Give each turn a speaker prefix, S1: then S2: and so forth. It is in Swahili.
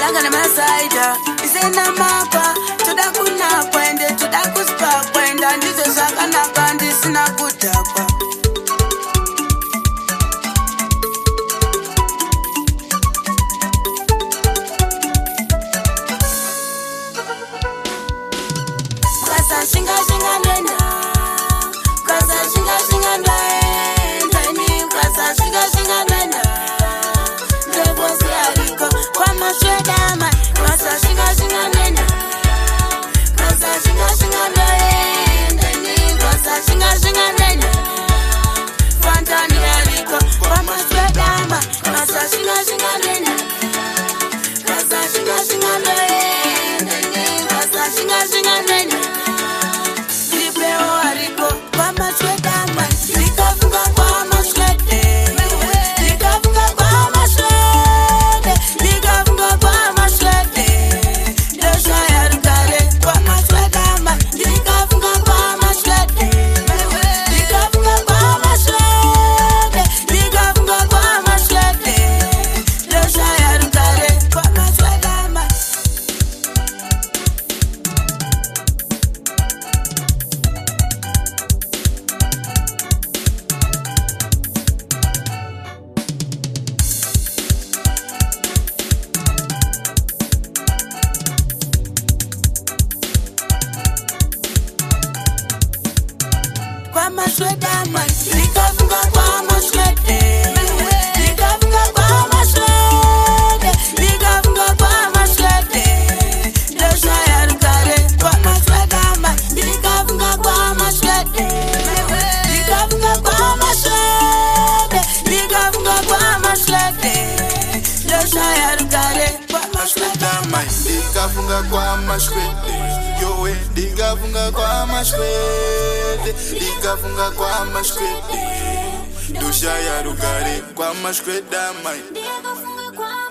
S1: langa na masaida isena mapa toda kuna kwende toda kuspa kwenda ndizo zaka na kandi sina kutakwa kasa shinga shinga nenda kasa shinga shinga nenda ni kasa shinga shinga nenda ndebo siariko kwa mashedama kasa shinga shinga nenda kasa shinga shinga nenda ni kasa shinga shinga nenda fantani ariko kwa mashedama kasa shinga shinga nenda kasa shinga shinga nenda ni kasa shinga shinga nenda Mashwedama, likafunga kwa mashwede, likafunga kwa mashwede, likafunga kwa mashwede, dosha ya rukare kwa mashwedama, likafunga kwa mashwede, likafunga kwa mashwede, likafunga kwa mashwede, dosha ya rukare kwa mashwedama,
S2: likafunga kwa mashwede, yowe likafunga kwa mashwede, likafunga kwa mashwede, dosha ya rugare kwa mashwedama.